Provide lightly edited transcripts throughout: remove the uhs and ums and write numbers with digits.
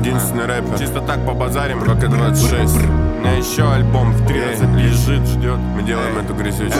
единственный рэпер. Чисто так побазарим, ВК-26. У меня еще альбом в 13 лежит, ждет. Мы делаем эту грязючку.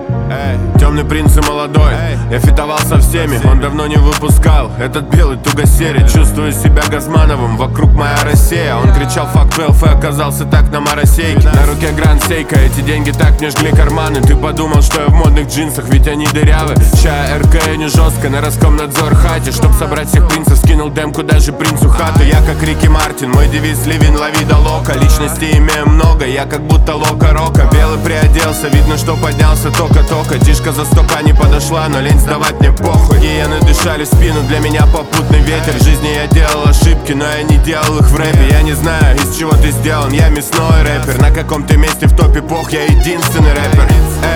Темный принц и молодой, я фитовал со всеми, он давно не выпускал этот белый тугосерий. Чувствую себя Газмановым, вокруг моя Россия. Он кричал fuck 12 и оказался так на моросейке. На руке Гранд Сейка, эти деньги так мне жгли карманы. Ты подумал, что я в модных джинсах, ведь они дырявы. Ща РК не жестко, на Роскомнадзор хате. Чтоб собрать всех принцев, скинул демку даже принцу хату. Я как Рики Мартин, мой девиз ливень лови да лока. Личностей имею много, я как будто Лока Рока. Белый приоделся, видно, что поднялся только-только. Тишка за стока не подошла, но лень сдавать мне похуй. Гиены дышали в спину, для меня попутный ветер. В жизни я делал ошибки, но я не делал их в рэпе. Я не знаю, из чего ты сделан, я мясной рэпер. На каком ты месте в топе пох, я единственный рэпер.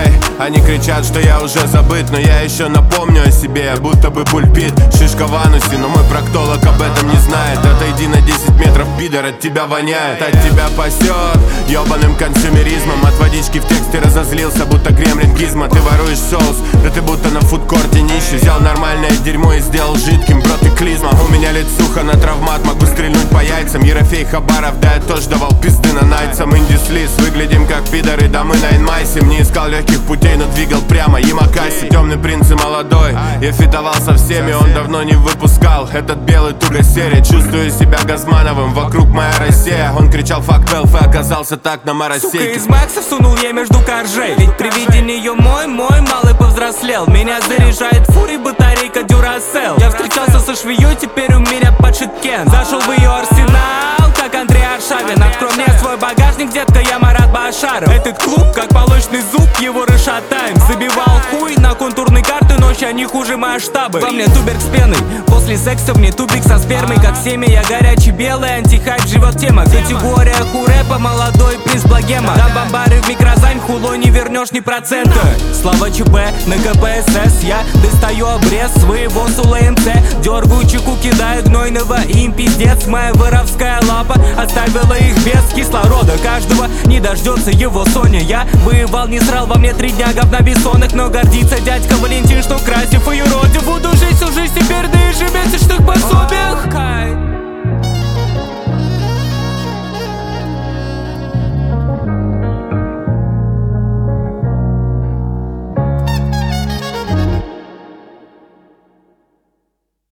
Они кричат, что я уже забыт, но я еще напомню о себе, будто бы пульпит. Шишка в анусе, но мой проктолог об этом не знает. Отойди на 10 метров, пидор, от тебя воняет. От тебя пасет ебаным консюмеризмом. От водички в тексте разозлился, будто гремлин Гизмо. Ты воруешь соус, да ты будто на фудкорте нищий. Взял нормальное дерьмо и сделал жидким, бро, ты клизма. У меня лицуха на травмат, могу стрельнуть по яйцам. Ерофей Хабаров, да я тоже давал пизды на найцам. Инди-слиз, выглядим как пидоры, да мы на инмайсе. Не искал легких путей, но двигал прямо, Ямакаси. Темный принц и молодой, я фитовал со всеми, он давно не выпускал этот белый тугосерий. Чувствую себя Газмановым, вокруг моя Россия. Он кричал fuck 12 и оказался так на моросейке. Сука, из Макса сунул я между коржей. Ведь при виде нее мой малый повзрослел. Меня заряжает фури, батарейка Duracell. Я встречался со швеей, теперь у меня подшит Кен. Зашел в ее арсенал, как Андрей Аршавин. Открой мне свой багажник, детка, я Марат Башаров. Этот клуб, как молочный зуб, его расшатаем. Забивал хуй на контурной карты, но ща не хуже масштабы. Во мне туберг с пеной, после секса мне тубик со спермой. Как семя, я горячий белый, антихайп живет тема. Категория хурэпа, молодой принц Благема. Да бомбары в микрозайм, хулой не вернешь ни процента. Слава ЧП на КПСС, я достаю обрез своего Сула МЦ. Дергаю чеку, кидаю гнойного, им пиздец. Моя воровская лапа оставила их без кислорода. Каждого не дождется его Соня. Я воевал, не срал, во мне 3 дня говна бессонок. Но гордится дядька Валентин, что красив и уродив. Буду жить всю жизнь теперь на ежемесячных пособиях.